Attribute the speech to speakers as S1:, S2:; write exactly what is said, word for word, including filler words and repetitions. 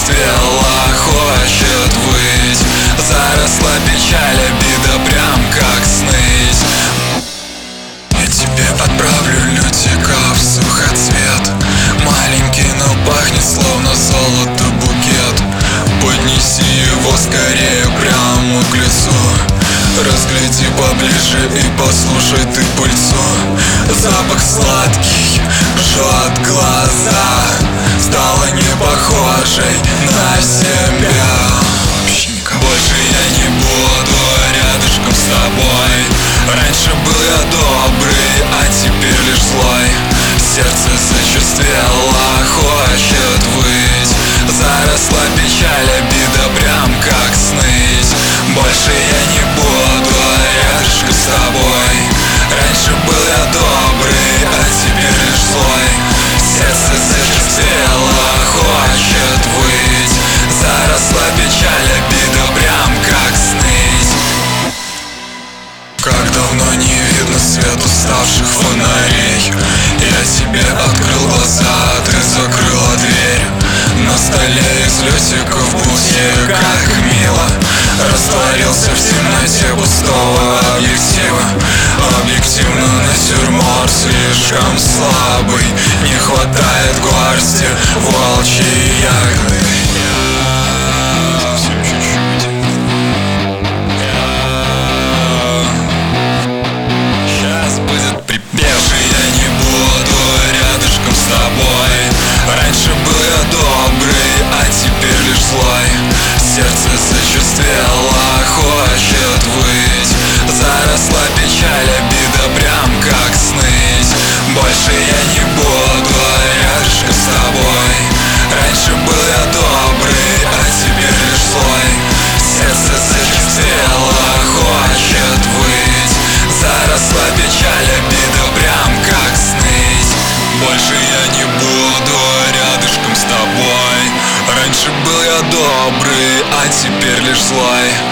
S1: зачувствела, хочет выть. Заросла печаль, обида прям как сныть. Я тебе отправлю лютиков сухоцвет, маленький, но пахнет словно золото букет. Поднеси его скорее прямо к лицу, разгляди поближе и послушай ты пыльцу. Запах сладкий жжет глаза, стала не похожей на себя. Больше я не буду рядышком с тобой. Раньше был я добрый, а теперь лишь злой. Сердце зачувствело, хочет выть. Заросла печаль, обида прям как сныть. Больше я не буду рядышком с тобой. Раньше был я добрый, а теперь лишь злой. Сердце зачувствело, хочет выть. Заросла печаль, обида прям как сныть. Как давно не видно свет уставших фонарей. Я тебе открыл глаза, ты закрыла дверь. На столе из лютиков букет, как мило. Растворился в темноте пустого объектива. Объективно натюрморт слишком слабый. Не хватает горсти волчьей ягоды. Раньше был я добрый, а теперь лишь злой. Сердце зачувствело, хочет выть. Заросла печаль, обида прям как сныть. Больше я не буду рядышком с тобой. Раньше был я добрый, а теперь лишь злой. Сердце зачувствело, хочет выть. Заросла печаль, обида прям как сныть. Больше я не буду рядышком с тобой. Раньше был я добрый, а теперь лишь злой.